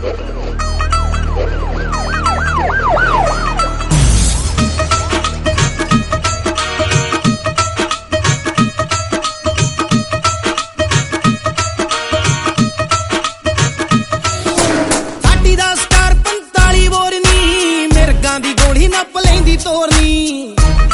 ਤੋਰਨੀ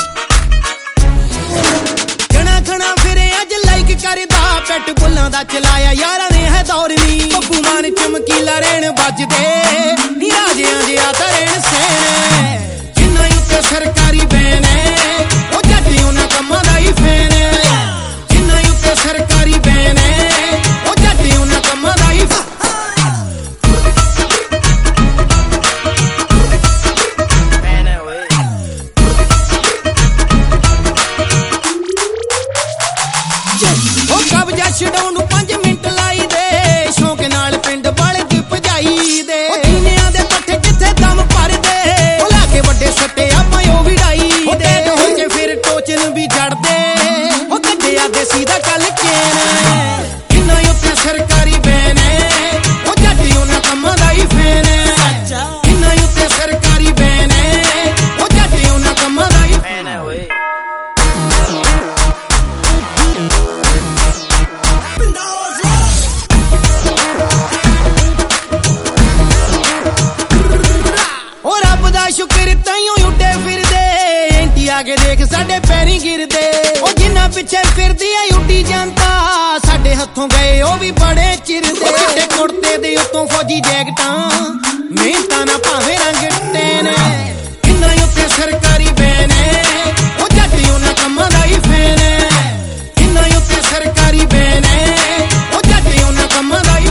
ਖਣਾ ਖਣਾ ਫਿਰੇ ਅੱਜ ਲਾਈਕ ਕਰਦਾ ਪੈਟ ਬੁੱਲਾਂ ਦਾ ਚਲਾਇਆ ਯਾਰਾਂ ਨੇ ਹੈ ਦੌਰਨੀ ਬੱਬੂ ਮਾਨ ਚਮਕੀਲਾ ਰੇਣ ਵੱਜਦੇ ਨੀ ਰਾਜਿਆਂ ਜਿਹਾ ਤਾਂ ਰੇਣ ਸੇਣ ਜਿੰਨਾ ਉੱਤੇ ਸਰਕਾਰੀ ਬੈਨ ਉਹ ਜੱਟ ਉਹਨਾਂ ਕੰਮਾਂ ਦਾ ਹੀ ਫੈਨ ਜਿੰਨਾ ਉੱਤੇ ਸਰਕਾਰੀ ਬੈਨ ਉਹ ਜੱਟ ਉਹਨਾਂ ਕੰਮਾਂ ਦਾ ਹੀ ਛਡਾਉਣ ਨੂੰ 5 ਮਿੰਟ ਲਾਈ ਦੇ ਸ਼ੌਂਕ ਨਾਲ ਪਿੰਡ ਵਾਲੇ ਦੀ ਭਜਾਈ ਦੇ ਜੀਨਿਆਂ ਦੇ ਪੱਠੇ ਜਿੱਥੇ ਦਮ ਭਰਦੇ ਉਹ ਲਾ ਕੇ ਵੱਡੇ ਸੱਟੇ ਆਪਾਂ ਉਹ ਵਿੜਾਈ ਦੇ ਹੋ ਕੇ ਫਿਰ ਟੋਚਨ ਵੀ ਜੜਦੇ ਉਹ ਕੱਢਿਆ ਦੇਸੀ ਦਾ ਕੱਲ ਚੇਨ ਕਿੰਨਾ ਉੱਤੇ ਸਰਕਾਰੀ ਬੈਨ ਉਹ ਜੱਟ ਉਹਨਾਂ ਕੰਮਾਂ ਦਾ ਹੀ ਫੈਨ ਕਿੰਨਾ ਉੱਤੇ ਸਰਕਾਰੀ ਬੈਨ ਉਹ ਜੱਟ ਉਹਨਾਂ ਕੰਮਾਂ ਦਾ ਹੀ ਫੈਨ ਓਏ ਸ਼ੁਕਰ ਤਾਈਓ ਉੱਡੇ ਫਿਰਦੇ ਐਂਟੀ ਆ ਕੇ ਦੇਖ ਸਾਡੇ ਪੈਰੀ ਗਿਰਦੇ ਉਹ ਜਿੰਨਾ ਪਿੱਛੇ ਫਿਰਦੀ ਐ ਉੱਡੀ ਜਾਂਦਾ ਸਾਡੇ ਹੱਥੋਂ ਗਏ ਉਹ ਵੀ ਬੜੇ ਚਿਰਦੇ ਚਿੱਟੇ ਕੁੜਤੇ ਦੇ ਉੱਤੋਂ ਫੌਜੀ ਜੈਕਟਾਂ ਮਿਹਨਤਾਂ ਨਾ ਭਾਵੇਂ ਰੰਗ ਟੈਨ ਕਿੰਨਾ ਉੱਤੇ ਸਰਕਾਰੀ ਬੈਨ ਉਹ ਜੱਟ ਉਹਨਾਂ ਕੰਮਾਂ ਦਾ ਹੀ ਫੈਨ ਕਿੰਨਾ ਉੱਤੇ ਸਰਕਾਰੀ ਬੈਨ ਉਹ ਜੱਟ ਉਹਨਾਂ ਕੰਮਾਂ ਦਾ ਹੀ